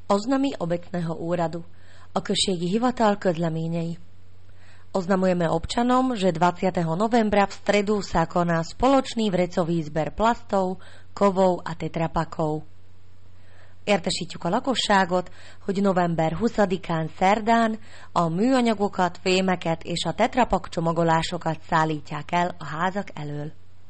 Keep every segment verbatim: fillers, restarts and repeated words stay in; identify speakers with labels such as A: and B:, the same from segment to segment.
A: Oznamy obecného úradu. A községi hivatal közleményei. Oznamujeme občanom, že dvadsiateho novembra v stredu sa koná spoločný vrecový zber plastov, kovov a tetrapakov. Értesítjük a lakosságot, hogy november huszadikán szerdán a műanyagokat, fémeket és a tetrapak csomagolásokat szállítják el a házak elől.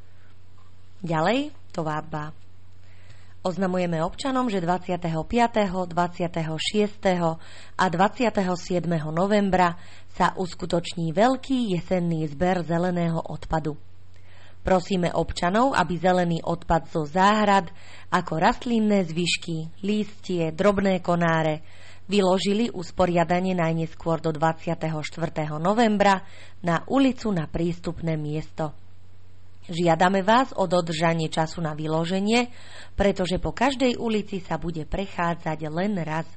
A: Ďalej, továbbá. Oznamujeme občanom, že dvadsiateho piateho, dvadsiateho šiesteho a dvadsiateho siedmeho novembra sa uskutoční veľký jesenný zber zeleného odpadu. Prosíme občanov, aby zelený odpad zo záhrad, ako rastlinné zvyšky, lístie, drobné konáre, vyložili usporiadanie najneskôr do dvadsiateho štvrtého novembra na ulicu na prístupné miesto. Žiadame vás o dodržanie času na vyloženie, pretože po každej ulici sa bude prechádzať len raz.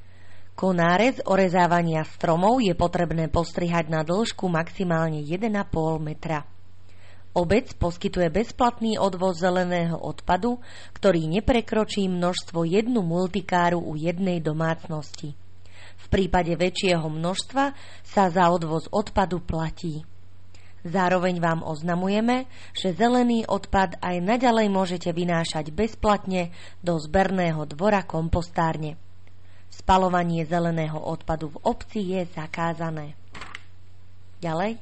A: Konáre z orezávania stromov je potrebné postrihať na dĺžku maximálne jeden a pol metra. Obec poskytuje bezplatný odvoz zeleného odpadu, ktorý neprekročí množstvo jednu multikáru u jednej domácnosti. V prípade väčšieho množstva sa za odvoz odpadu platí. Zároveň vám oznamujeme, že zelený odpad aj naďalej môžete vynášať bezplatne do zberného dvora kompostárne. Spaľovanie zeleného odpadu v obci je zakázané. Ďalej?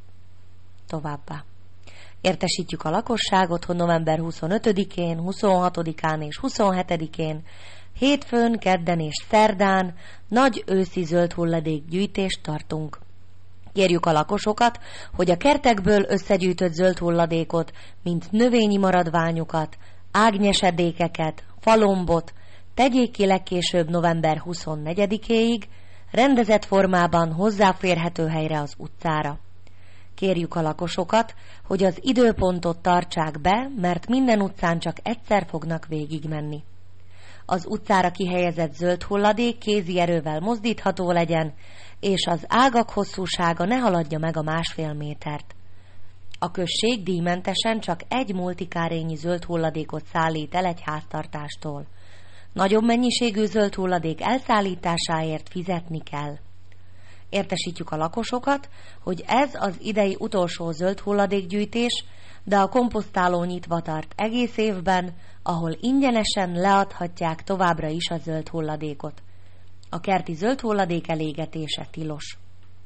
A: Továbbá. Értesítjük a lakosságot, hogy november huszonötödikén, huszonhatodikán és huszonhetedikén, hétfőn, kedden és szerdán nagy őszi zöld hulladékgyűjtést tartunk. Kérjük a lakosokat, hogy a kertekből összegyűjtött zöld hulladékot, mint növényi maradványokat, ágnyesedékeket, falombot tegyék ki legkésőbb november huszonnegyedikéig, rendezett formában hozzáférhető helyre az utcára. Kérjük a lakosokat, hogy az időpontot tartsák be, mert minden utcán csak egyszer fognak végigmenni. Az utcára kihelyezett zöld hulladék kézi erővel mozdítható legyen, és az ágak hosszúsága ne haladja meg a másfél métert. A község díjmentesen csak egy multikárényi zöld hulladékot szállít el egy háztartástól. Nagyobb mennyiségű zöld hulladék elszállításáért fizetni kell. Értesítjük a lakosokat, hogy ez az idei utolsó zöld hulladékgyűjtés, de a komposztáló nyitva tart egész évben, ahol ingyenesen leadhatják továbbra is a zöld hulladékot. A kerti zöld hulladék elégetése tilos.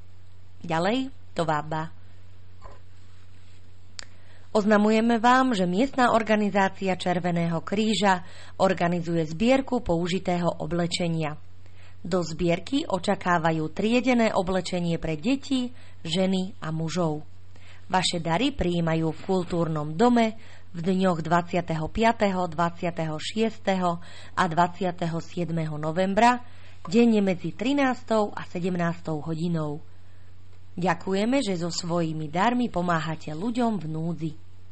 A: Ďalej, továbbá. Oznamujeme vám, že miestna organizácia Červeného kríža organizuje zbierku použitého oblečenia. Do zbierky očakávajú triedené oblečenie pre deti, ženy a mužov. Vaše dary prijímajú v kultúrnom dome v dňoch dvadsiateho piateho, dvadsiateho šiesteho a dvadsiateho siedmeho novembra, denne medzi trinástou a sedemnástou hodinou. Ďakujeme, že so svojimi darmi pomáhate ľuďom v núdzi.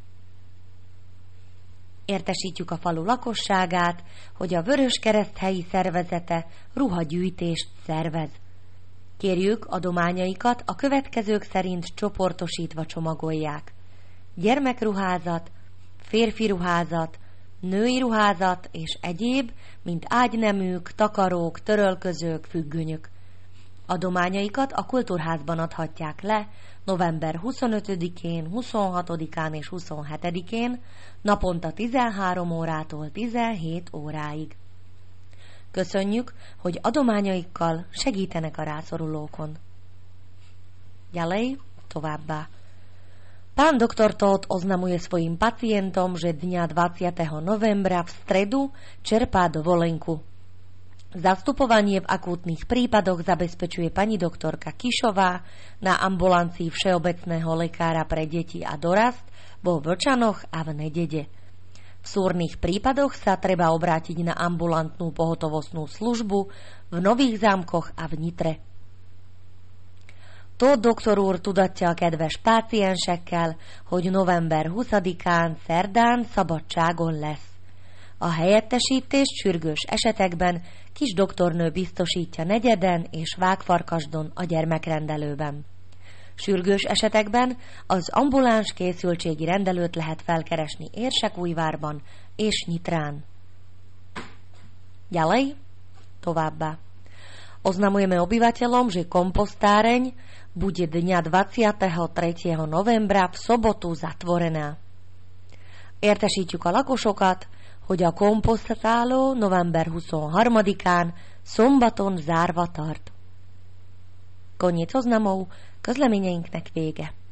A: Értesítjük a falu lakosságát, hogy a Vöröskereszt helyi szervezete ruhagyűjtést szervez. Kérjük, adományaikat a következők szerint csoportosítva csomagolják. Gyermekruházat, férfi ruházat, női ruházat és egyéb, mint ágyneműk, takarók, törölközők, függönyök. Adományaikat a kultúrházban adhatják le november huszonötödikén, huszonhatodikán és huszonhetedikén, naponta tizenhárom órától tizenhét óráig. Köszönjük, hogy adományaikkal segítenek a rászorulókon. Ďalej, továbbá. Pán doktor Todt oznamuje svojim pacientom, že dňa dvadsiateho novembra v stredu čerpá dovolenku. Zastupovanie v akútnych prípadoch zabezpečuje pani doktorka Kišová na ambulancii všeobecného lekára pre deti a dorast vo Vlčanoch a v Nedede. V súrnych prípadoch sa treba obrátiť na ambulantnú pohotovostnú službu v Nových Zámkoch a v Nitre. Tóth doktor úr tudatja a kedves páciensekkel, hogy november huszadikán szerdán szabadságon lesz. A helyettesítést sürgős esetekben kis doktornő biztosítja Negyeden és Vágfarkasdon a gyermekrendelőben. Sürgős esetekben az ambuláns készültségi rendelőt lehet felkeresni Érsekújvárban és Nyitrán. Ďalej, továbbá. Oznamujeme obyvateľom, že kompostáreň bude dňa dvadsiateho tretieho novembra v sobotu zatvorená. Értesítjük a lakosokat, hogy a komposztáló november huszonharmadikán szombaton zárva tart. Koniec oznamov, közleményeinknek vége.